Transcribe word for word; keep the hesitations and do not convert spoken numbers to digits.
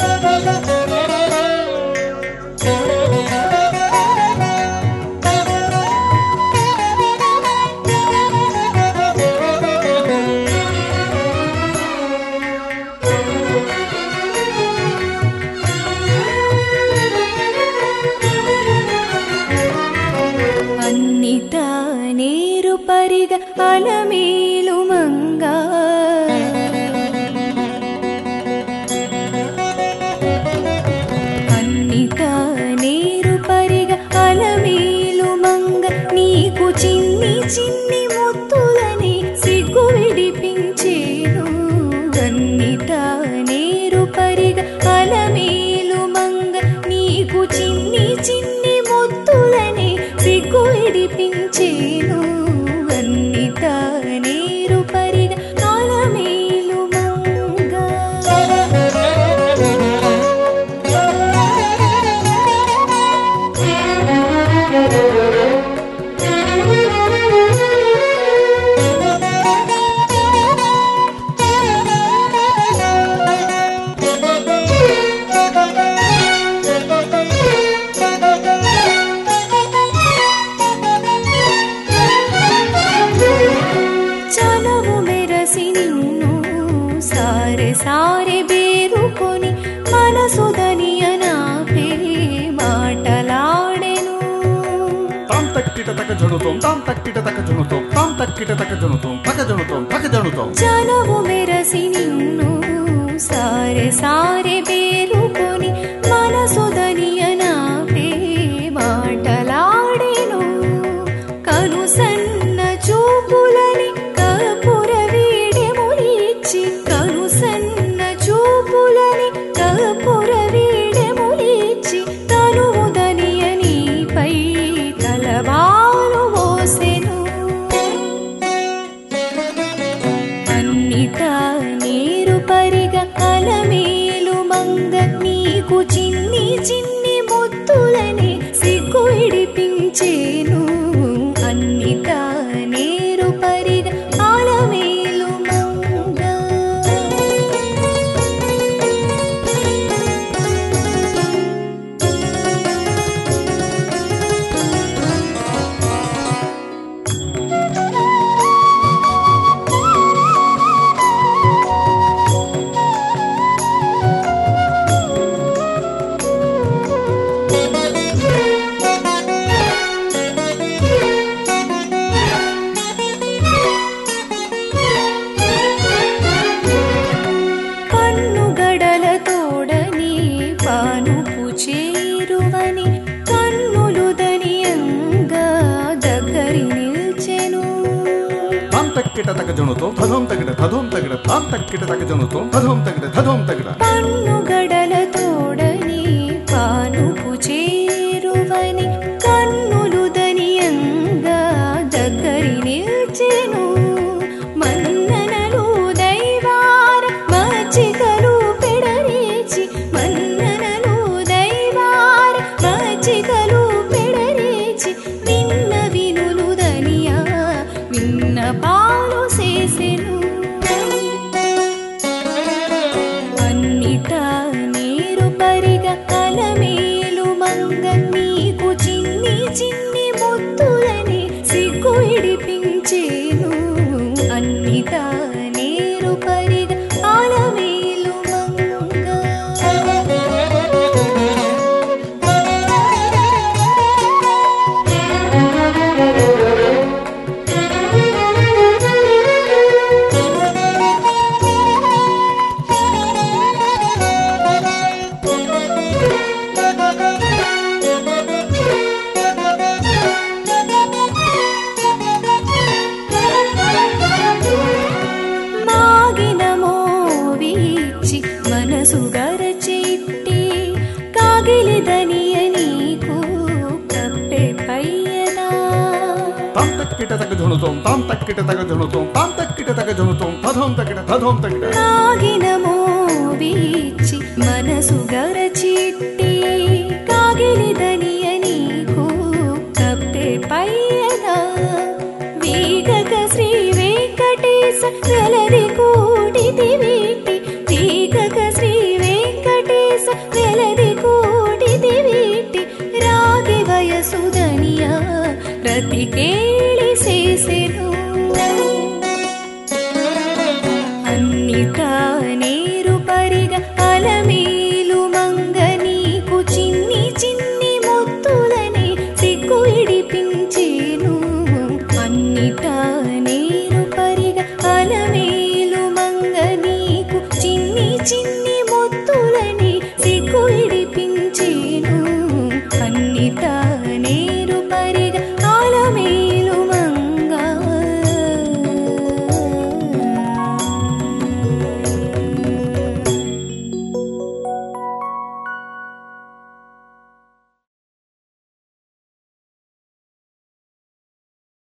పరిగ అలమేలు మంగ అన్నిట నీరు పరిగ అలమేలు మంగ నీకు చిన్ని చిన్ని ముత్తులని సిగ్గు విడిపించేను అన్నిట నీరు పరిగ అలమేలు మంగ నీకు చిన్ని చిన్ని ముత్తులని సిగ్గు విడిపించేను నీరు పరిగ అలమేలు మంగ సారే బేరుకొని మనసుదనియనా పే మాటలాడెను తాం తక్కిట తక జనుతోం తాం తక్కిట తక జనుతోం తాం తక్కిట తక జనుతోం తక జనుతోం తక జనుతోం జనము మెరసి నిన్ను సారే సారే బేరుకొని మనసుదనియనా పే మాటలాడెను కను సన్న చూపులని కపుర వీడెములిచ్చి కను సన్న చూపులని కపుర వీడెములిచ్చి తనువుదనియనిపై తలబాలు మోసెను అన్నిట నీరు పరిగ అలమేలు మంగ నీకు చిన్ని చిన్ని ముత్తులని సిగ్గు విడిపించేను అన్నిట నీరు పరిగ అలమేలు మంగ చేరువని కన్నులు దనియంగా దగ్గరి నిల్చెను తాం తక్కిట తక జనుతోం తధోం తగిడ తధోం తగిడ తాం తక్కిట తక జనుతోం తధోం తగిడ తధోం తగిడ కన్ను గడల తోడని పానుపు చేరువని కన్నులు దనియంగా దగ్గరి నిల్చెను మన్ననలు దైవార మచ్చికలు పెడరేచి మన్ననలు దైవార మచ్చికలు పెడరేచి విన్న వినులు దనియా విన్న పాలు చేసెను అన్నిట నీరు పరిగ అలమేలు మంగ నీకు చిన్ని చిన్ని ముత్తులని సిగ్గు విడిపించేను అన్నిట నీరు పరిగ అలమేలు మంగ మనసుగర చిట్టి కాగిలిదనియ నీకు కప్పే పయ్యదా తాం తక్కిట తక జనుతోం తాం తక్కిట తక జనుతోం తాం తక్కిట తక జనుతోం తధోం తగిడ తధోం తగిడ నాగినమో వీచి మనసుగర చిట్టి కాగిలిదనియ నీకు కప్పే పయ్యదా వీగక శ్రీ వెంకటేశ గలది కూడితి వీటి వీగక శ్రీ వెంకటేశ కేళి చేసెను అన్నిటా నే